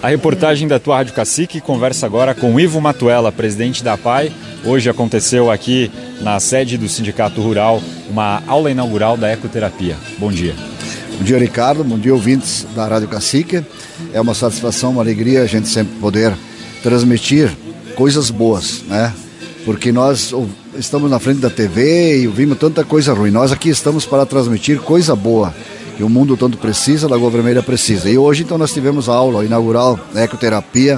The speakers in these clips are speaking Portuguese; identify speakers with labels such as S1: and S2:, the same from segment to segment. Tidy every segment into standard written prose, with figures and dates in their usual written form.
S1: A reportagem da tua Rádio Cacique conversa agora com Ivo Matuella, presidente da APAE. Hoje aconteceu aqui na sede do Sindicato Rural uma aula inaugural da ecoterapia. Bom dia.
S2: Bom dia, Ricardo. Bom dia, ouvintes da Rádio Cacique. É uma satisfação, uma alegria a gente sempre poder transmitir coisas boas, né? Porque nós estamos na frente da TV e ouvimos tanta coisa ruim. Nós aqui estamos para transmitir coisa boa, que o mundo tanto precisa, a Lagoa Vermelha precisa. E hoje, então, nós tivemos a aula inaugural da ecoterapia,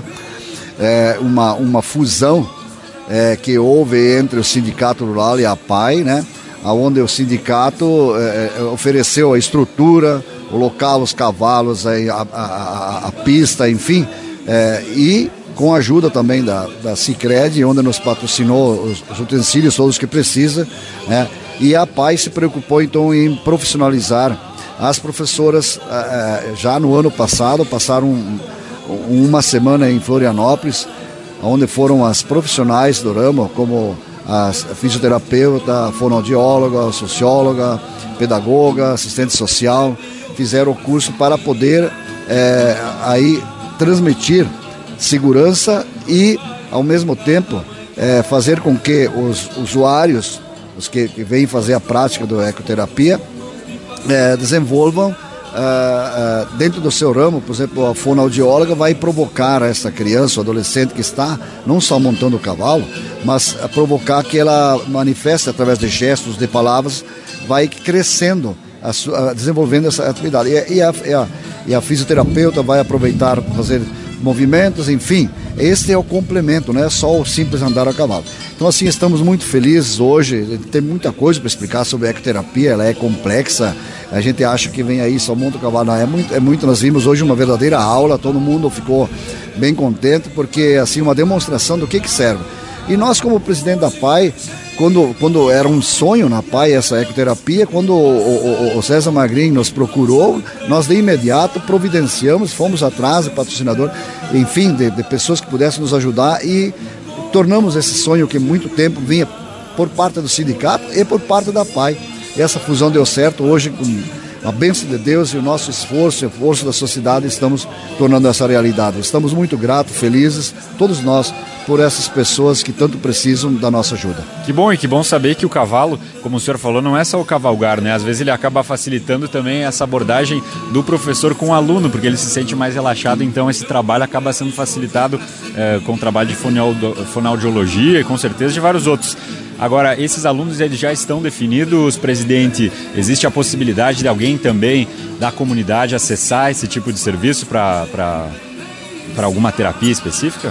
S2: uma fusão que houve entre o Sindicato Rural e a APAE, né? Onde o sindicato ofereceu a estrutura, o local, os cavalos, a pista, enfim, e com a ajuda também da Sicredi, onde nos patrocinou os utensílios todos que precisa, né? E a APAE se preocupou então em profissionalizar as professoras. Já no ano passado, passaram uma semana em Florianópolis, onde foram as profissionais do ramo, como a fisioterapeuta, a fonoaudióloga, a socióloga, pedagoga, assistente social, fizeram o curso para poder aí transmitir segurança e, ao mesmo tempo, fazer com que os usuários, os que vêm fazer a prática da ecoterapia, desenvolvam dentro do seu ramo. Por exemplo, a fonoaudióloga vai provocar essa criança ou adolescente que está não só montando o cavalo, mas provocar que ela manifeste através de gestos, de palavras, vai crescendo, desenvolvendo essa atividade. E a fisioterapeuta vai aproveitar para fazer movimentos, enfim, este é o complemento, não é só o simples andar a cavalo. Então, assim, estamos muito felizes hoje, tem muita coisa para explicar sobre a ecoterapia, ela é complexa, a gente acha que vem aí, só monta o cavalo, não, é muito, nós vimos hoje uma verdadeira aula, todo mundo ficou bem contente, porque, assim, uma demonstração do que serve. E nós, como presidente da APAE, quando era um sonho na APAE essa ecoterapia, quando o César Magrin nos procurou, nós de imediato providenciamos, fomos atrás do patrocinador, enfim, de pessoas que pudessem nos ajudar, e tornamos esse sonho que muito tempo vinha por parte do sindicato e por parte da APAE. E essa fusão deu certo. Hoje, com a bênção de Deus e o nosso esforço, o esforço da sociedade, estamos tornando essa realidade. Estamos muito gratos, felizes, todos nós, por essas pessoas que tanto precisam da nossa ajuda.
S1: Que bom, e que bom saber que o cavalo, como o senhor falou, não é só o cavalgar, né? Às vezes ele acaba facilitando também essa abordagem do professor com o aluno, porque ele se sente mais relaxado, então esse trabalho acaba sendo facilitado com o trabalho de fonoaudiologia e com certeza de vários outros. Agora, esses alunos eles já estão definidos, presidente? Existe a possibilidade de alguém também da comunidade acessar esse tipo de serviço para alguma terapia específica?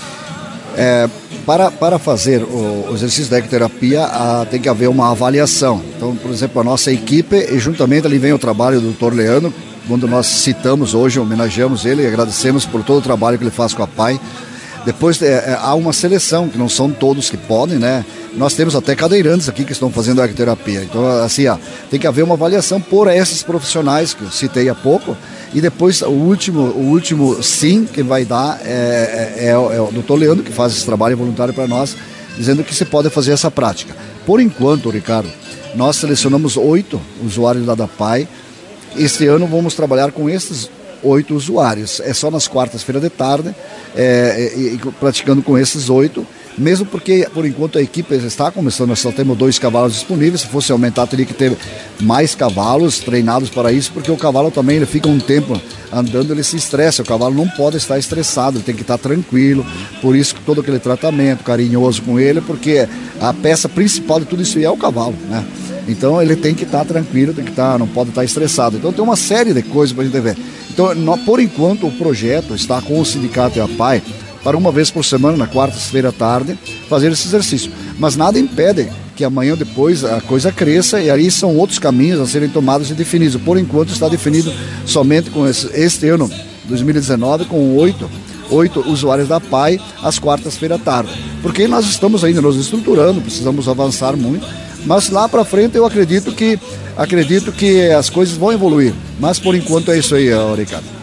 S2: Para fazer o exercício da ecoterapia, tem que haver uma avaliação. Então, por exemplo, a nossa equipe, e juntamente ali vem o trabalho do Dr. Leandro, quando nós citamos hoje, homenageamos ele e agradecemos por todo o trabalho que ele faz com a APAE. Depois há uma seleção, que não são todos que podem, né? Nós temos até cadeirantes aqui que estão fazendo a ecoterapia. Então, assim, tem que haver uma avaliação por esses profissionais que eu citei há pouco. E depois, o último sim que vai dar é o doutor Leandro, que faz esse trabalho voluntário para nós, dizendo que se pode fazer essa prática. Por enquanto, Ricardo, nós selecionamos 8 usuários da APAE. Este ano vamos trabalhar com esses 8 usuários. É só nas quartas-feiras de tarde, e praticando com esses 8, mesmo porque, por enquanto, a equipe está começando, nós só temos 2 cavalos disponíveis. Se fosse aumentar, teria que ter mais cavalos treinados para isso, porque o cavalo também, ele fica um tempo andando, ele se estressa. O cavalo não pode estar estressado, ele tem que estar tranquilo. Por isso, todo aquele tratamento carinhoso com ele, porque a peça principal de tudo isso é o cavalo, né? Então, ele tem que estar tranquilo, não pode estar estressado. Então, tem uma série de coisas para a gente ver. Então, por enquanto, o projeto está com o sindicato e a APAE para uma vez por semana, na quarta-feira à tarde, fazer esse exercício. Mas nada impede que amanhã ou depois a coisa cresça, e aí são outros caminhos a serem tomados e definidos. Por enquanto está definido somente com este ano, 2019, com 8 usuários da APAE às quartas-feiras à tarde. Porque nós estamos ainda nos estruturando, precisamos avançar muito, mas lá para frente eu acredito que as coisas vão evoluir. Mas por enquanto é isso aí, Ricardo.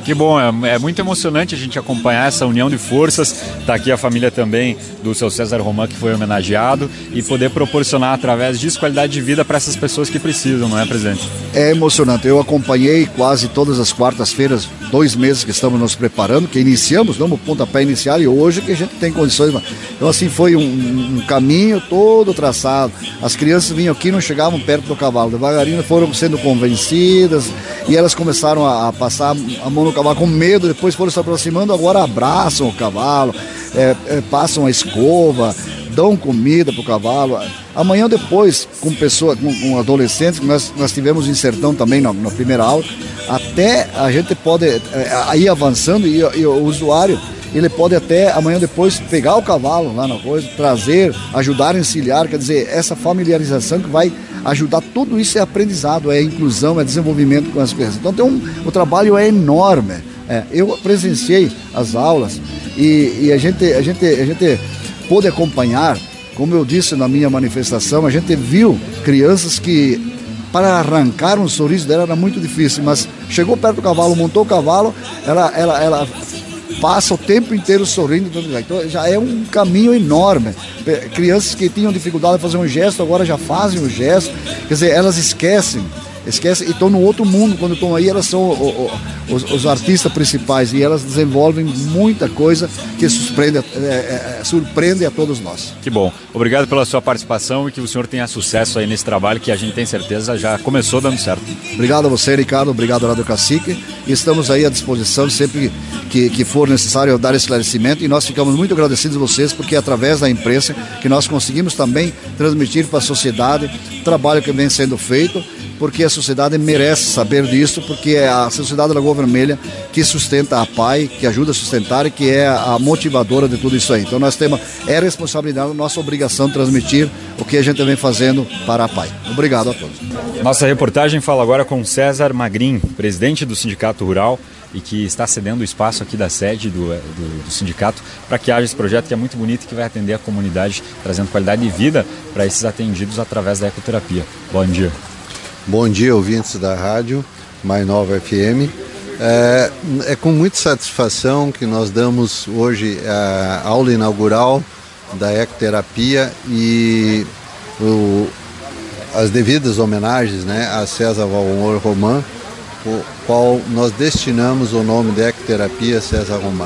S1: Que bom, é muito emocionante a gente acompanhar essa união de forças. Está aqui a família também do seu César Roman, que foi homenageado, e poder proporcionar através disso qualidade de vida para essas pessoas que precisam, não é, presidente?
S2: É emocionante. Eu acompanhei quase todas as quartas-feiras, 2 meses que estamos nos preparando, que iniciamos, damos o pontapé inicial e hoje que a gente tem condições. Então assim, foi um caminho todo traçado. As crianças vinham aqui e não chegavam perto do cavalo. Devagarinho foram sendo convencidas e elas começaram a passar a mão no cavalo com medo, depois foram se aproximando, agora abraçam o cavalo, passam a escova, dão comida para o cavalo. Amanhã depois, com adolescentes, nós tivemos em Sertão também na primeira aula, até a gente pode ir avançando e o usuário, ele pode até amanhã depois pegar o cavalo lá na coisa, trazer, ajudar a encilhar, quer dizer, essa familiarização que vai ajudar, tudo isso é aprendizado, é inclusão, é desenvolvimento com as crianças. Então o trabalho é enorme. Eu presenciei as aulas e a gente pôde acompanhar, como eu disse na minha manifestação, a gente viu crianças que para arrancar um sorriso dela era muito difícil, mas chegou perto do cavalo, montou o cavalo, ela passa o tempo inteiro sorrindo, então já é um caminho enorme. Crianças que tinham dificuldade de fazer um gesto, agora já fazem o gesto, quer dizer, elas esquecem e estão no outro mundo. Quando estão aí, elas são os artistas principais e elas desenvolvem muita coisa que surpreende a todos nós.
S1: Que bom. Obrigado pela sua participação e que o senhor tenha sucesso aí nesse trabalho que a gente tem certeza já começou dando certo.
S2: Obrigado a você, Ricardo. Obrigado, Rádio Cacique. E estamos aí à disposição sempre que for necessário dar esclarecimento, e nós ficamos muito agradecidos a vocês, porque é através da imprensa que nós conseguimos também transmitir para a sociedade o trabalho que vem sendo feito, porque a sociedade merece saber disso, porque é a Sociedade Lagoa Vermelha que sustenta a PAI, que ajuda a sustentar e que é a motivadora de tudo isso aí. Então nós temos, responsabilidade, nossa obrigação de transmitir o que a gente vem fazendo para a PAI. Obrigado a todos.
S1: Nossa reportagem fala agora com César Magrin, presidente do Sindicato Rural, e que está cedendo o espaço aqui da sede do sindicato para que haja esse projeto que é muito bonito e que vai atender a comunidade, trazendo qualidade de vida para esses atendidos através da ecoterapia. Bom dia.
S3: Bom dia, ouvintes da rádio Mais Nova FM. É com muita satisfação que nós damos hoje a aula inaugural da ecoterapia e as devidas homenagens, né, a César Valmor Roman, o qual nós destinamos o nome de ecoterapia César Roman.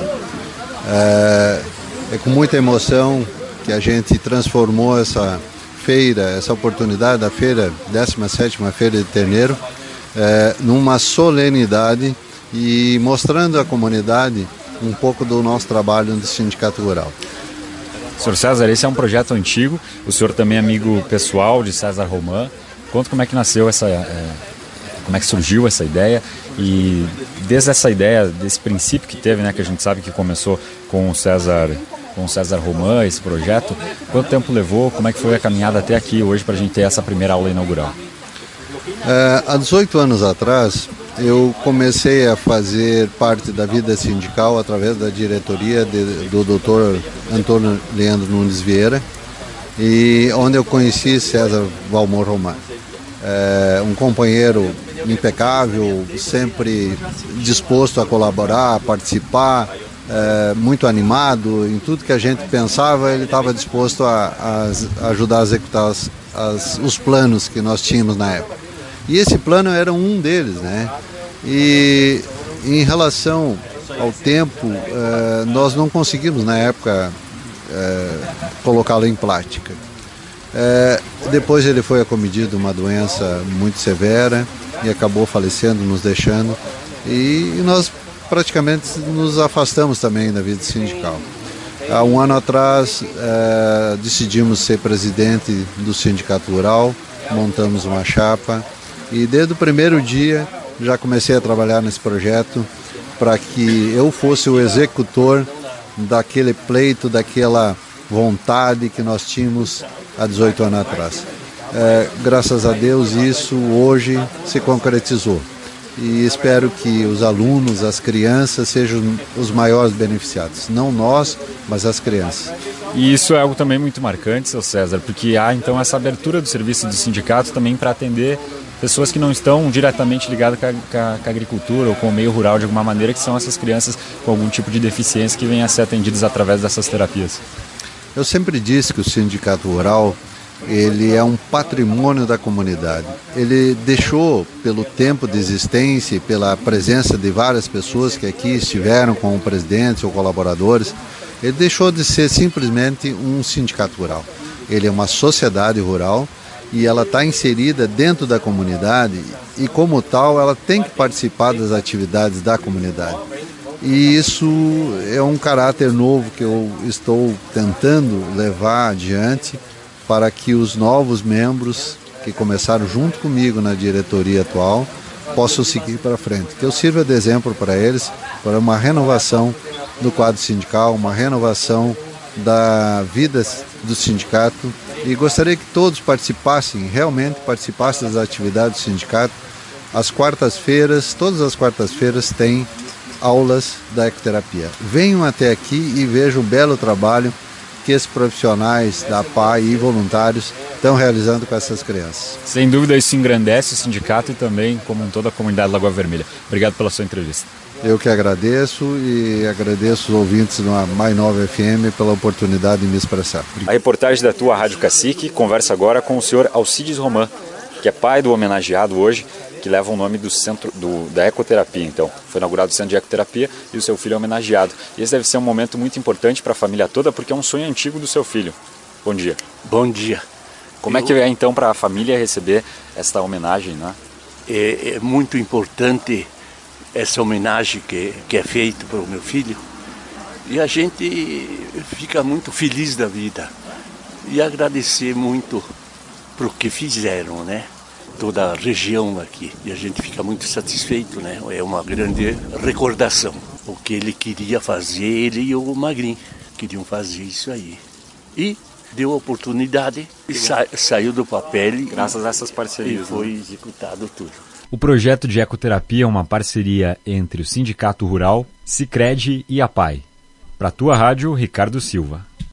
S3: É com muita emoção que a gente transformou essa oportunidade da feira, 17ª Feira de Terneiro, numa solenidade e mostrando à comunidade um pouco do nosso trabalho no Sindicato Rural.
S1: Senhor César, esse é um projeto antigo, o senhor também é amigo pessoal de César Roman. Conta como é que nasceu como é que surgiu essa ideia, e desde essa ideia, desse princípio que teve, né, que a gente sabe que começou com o César Roman, esse projeto, quanto tempo levou, como é que foi a caminhada até aqui hoje para a gente ter essa primeira aula inaugural?
S3: Há 18 anos atrás, eu comecei a fazer parte da vida sindical através da diretoria do Dr. Antônio Leandro Nunes Vieira, e onde eu conheci César Valmor Roman. Um companheiro impecável, sempre disposto a colaborar, a participar, muito animado em tudo que a gente pensava. Ele estava disposto a ajudar a executar os planos que nós tínhamos na época. E esse plano era um deles, né? E em relação ao tempo, nós não conseguimos na época colocá-lo em prática. Depois ele foi acometido de uma doença muito severa e acabou falecendo, nos deixando, e nós praticamente nos afastamos também da vida sindical. Há um ano atrás decidimos ser presidente do Sindicato Rural, montamos uma chapa e desde o primeiro dia já comecei a trabalhar nesse projeto para que eu fosse o executor daquele pleito, daquela vontade que nós tínhamos há 18 anos atrás. Graças a Deus isso hoje se concretizou. E espero que os alunos, as crianças sejam os maiores beneficiados. Não nós, mas as crianças.
S1: E isso é algo também muito marcante, seu César, porque há então essa abertura do serviço do sindicato também para atender pessoas que não estão diretamente ligadas com a agricultura ou com o meio rural de alguma maneira, que são essas crianças com algum tipo de deficiência que vêm a ser atendidas através dessas terapias.
S3: Eu sempre disse que o Sindicato Rural, ele é um patrimônio da comunidade. Ele deixou, pelo tempo de existência e pela presença de várias pessoas que aqui estiveram como presidentes ou colaboradores, ele deixou de ser simplesmente um sindicato rural. Ele é uma sociedade rural e ela está inserida dentro da comunidade e, como tal, ela tem que participar das atividades da comunidade. E isso é um caráter novo que eu estou tentando levar adiante para que os novos membros que começaram junto comigo na diretoria atual possam seguir para frente. Que eu sirva de exemplo para eles, para uma renovação do quadro sindical, uma renovação da vida do sindicato. E gostaria que todos participassem, realmente participassem das atividades do sindicato. Às quartas-feiras, todas as quartas-feiras tem aulas da ecoterapia. Venham até aqui e vejam o belo trabalho que esses profissionais da PAI e voluntários estão realizando com essas crianças.
S1: Sem dúvida isso engrandece o sindicato e também como toda a comunidade Lagoa Vermelha. Obrigado pela sua entrevista.
S3: Eu que agradeço e agradeço os ouvintes da Mais Nova FM pela oportunidade de me expressar.
S1: A reportagem da tua Rádio Cacique conversa agora com o senhor Alcides Roman, que é pai do homenageado hoje, que leva o nome do centro da ecoterapia. Então, foi inaugurado o centro de ecoterapia e o seu filho é homenageado. E esse deve ser um momento muito importante para a família toda, porque é um sonho antigo do seu filho. Bom dia.
S4: Bom dia.
S1: Como é que é então para a família receber esta homenagem, né?
S4: É muito importante essa homenagem que é feita para o meu filho. E a gente fica muito feliz da vida. E agradecer muito por o que fizeram, né? Toda a região aqui, e a gente fica muito satisfeito, né? É uma grande recordação. O que ele queria fazer, ele e o Magrinho queriam fazer isso aí. E deu a oportunidade, e saiu do papel.
S1: Graças a essas parcerias.
S4: E foi executado tudo.
S1: O projeto de ecoterapia é uma parceria entre o Sindicato Rural, Sicredi e a PAI. Para a tua rádio, Ricardo Silva.